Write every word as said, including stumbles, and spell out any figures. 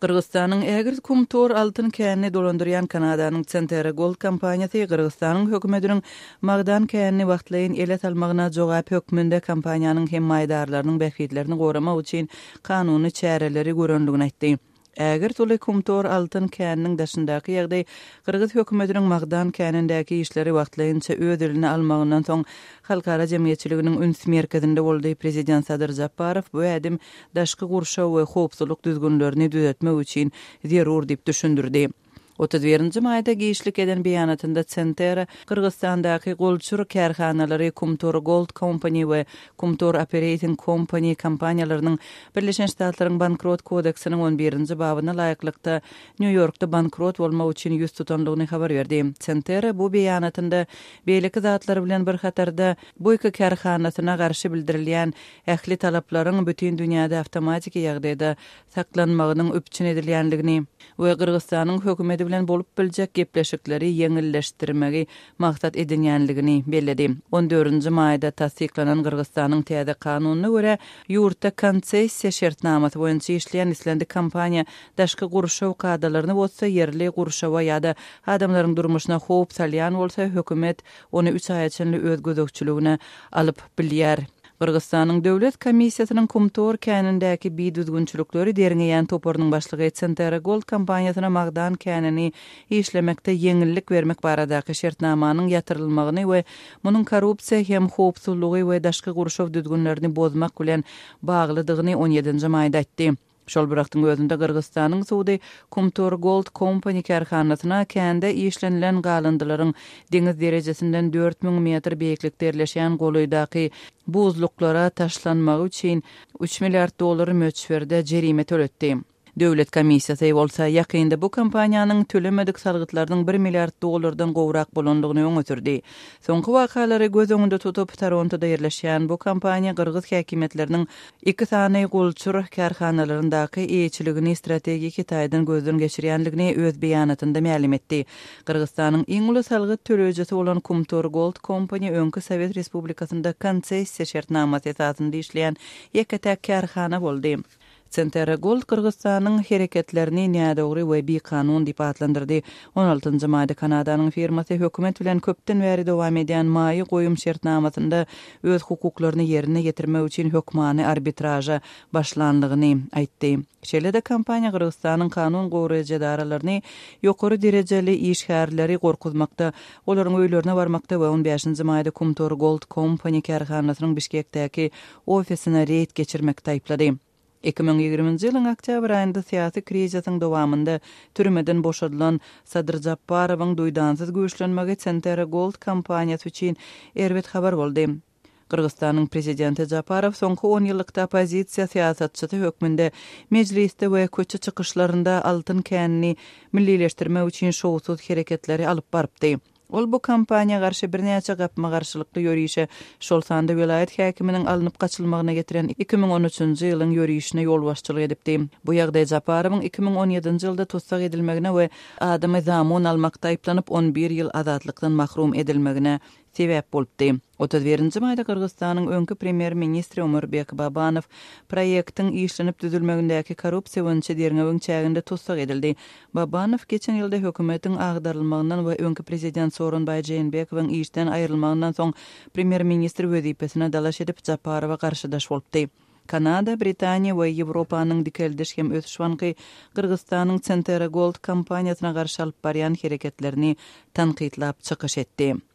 Kırgızstanyň Ägir Kumtor altyn känni dolandyrýan Kanadanyň Centera Gold kompaniýasy Kırgızstanyň hökümetiniň Magdan känni wagtlaýyn elet almagyna jogap hökmünde kompaniýanyň hem maýdarlarynyň bähitlerini goramak üçin kanuny çäreleri göröndigini aýtdy. Ägir Tuli Kumtor altyn känniň daşyndaky ýagdaý Kırgız hökümetiniň Magdan känindäki işleri wagtlaýynça öz eline almagyndan soň halkara jemgyýetçiliginiň üns merkezinde boldy. Prezident Sadyr Japarow bu ädim daşky gurşaw we howpsuzlyk düzgünlerini düzeltmek üçin zerur diýip düşündirdi. otuz birinji maýda giýişlik eden beýanatynda Centera Kyrgyzstandaky golçur kärhanalary Kumtor Gold Company we Kumtor Operating Company kompaniýalarynyň Birleşen Ştatlaryň bankrot kodeksiniň on birinji babyna laýyklykda New Yorkda bankrot bolmak üçin ýüz tutanlygyny habar berdi. Centera bu beýanatynda beýleki zatlary bilen bir hatarda bu iki kärhanasyna garşy bildirilýän ähli talaplaryň bütün dünýäde awtomatik ýagdaýda saklanmagynyň öpçün edilýänligini we Kyrgyzstanyň hökümeti bilen bolup biljek gepleşikleri ýeňilleşdirmegi maksat edilýänligini bellädi. on dördünji maýda tasdiklanan Kyrgyzstanyň täze kanunyna görä ýurtda konsessiýa şertnamasy boýunça işleýän Islandik kompaniýa daşky gurşaw kadalaryny bolsa yerli gurşawa ýa-da adamlaryň durmuşyna howp salýan bolsa hökümet ony üç aý içinde öz gözegçiligine alyp bilýär. Kyrgyzstanyň döwlet komissiýasynyň Kumtor känindäki bi düzgünçilikleri derňeýän toparynyň başlygy Centera Gold kompaniýasyna Magdan känini işlemekde ýeňillik bermek baradaky şertnamanyň ýatyrylmagyny we munyň korrupsiýa hem howpsuzlygy we daşky gurşaw düzgünlerini bozmak bilen baglydygyny on ýedinji maýda aýtdy. Şol bıraktyň özünde Kyrgyzstanyň suwdy Kumtor Gold Company kärhanasyna kände işlenilen galyndylaryň deňiz derejesinden dört miň metr beýiklikde ýerleşýän golaýdaky buzluklara taşlanmagy üçin üç milliard dollar möçberde jerime töletdi. Döwlet komissiýasy bolsa ýakynda bu kompaniýanyň tölemedik salgytlarynyň bir milliard dollardan gowrak bolandygyny öňütürdi. Soňky wakalary göz öňünde tutup Torontoda ýerleşýän bu kompaniýa Kyrgyz häkimetleriniň iki sany golçur kärhanalaryndaky eýçiligini strategik taýdan gözden geçirýänligini öz beýanatynda ma'lum etdi. Kyrgyzstanyň iň uly salgyt töleýjisi bolan Kumtor Gold Company öňkü Sowet Respublikasynda konsessiýa şertnamasy esasynda işleýän ýekete kärhana boldy. Centera Gold Kyrgyzstanyň hereketlerini nädogry we bi kanun diýip adlandyrdy. on altynji maýda Kanadanyň firmasy hökümet bilen köpden bäri dowam edýän maýy goýum şertnamasynda öz hukuklaryny ýerine ýetirmek üçin hökmany arbitraja başlandygyny aýtdy. Şeýle-de kompaniýa Kyrgyzstanyň kanun gowraýjydaralyny ýokary derejeli işgärleri gorkuzmakda, olaryň öýlerine barmakda we on beşinji maýda Kumtor Gold Company kärhanasynyň Bişkekdäki ofisine reýd geçirmekde aýplady. iki miň ýygrymynjy ýylyň oktýabr aýynda syýasy krizisyň dowamynda türmeden boşadylan Sadyr Japarowyň duýdansyz güýçlenmegi Centera Gold kompaniýasy üçin erbet habar boldy. Kyrgyzstanyň prezidenti Japarow soňky on ýyllykda opozisiýa syýasatçysy hökmünde mejlisde we köçe çykyşlarynda altyn känni millileşdirmek üçin şowsuz hereketleri alyp barypdy. Ol bu kompaniýa garşy bir näçe gapma garşylykly ýörüşe şol sanda vilayet häkiminiň alınıp gaçylmagyna getiren iki miň on üçünji ýylyň ýörüşine ýol başçylyk edipdi. Bu ýagdaý Japarowyň iki miň on ýedinji ýylda tutsak edilmegine we adamy zamon almakda aýplanyp on bir ýyl azatlykdan mahrum edilmegine sebäp bolupdy. otuz birinji maýda Kyrgyzstanyň öňkü premier ministri Ömerbek Babanow proýektiň işlenip düzülmegindäki korrupsiýa boýunça derňewiň çäginde tutsak edildi. Babanow geçen ýylda hökümetiň agdarylmagyndan we öňkü prezident Soronbay Jeenbekowyň işden aýrylmagyndan soň premier ministri wezipesine dalaş edip Japarowa garşydaş bolupdy. Kanada, Britaniýa we Ýewropanyň dikeldiş hem ösüşwanky Kyrgyzstanyň Centera Gold kompaniýasyna garşy alyp barýan hereketlerini tanqidlap çykyş etdi.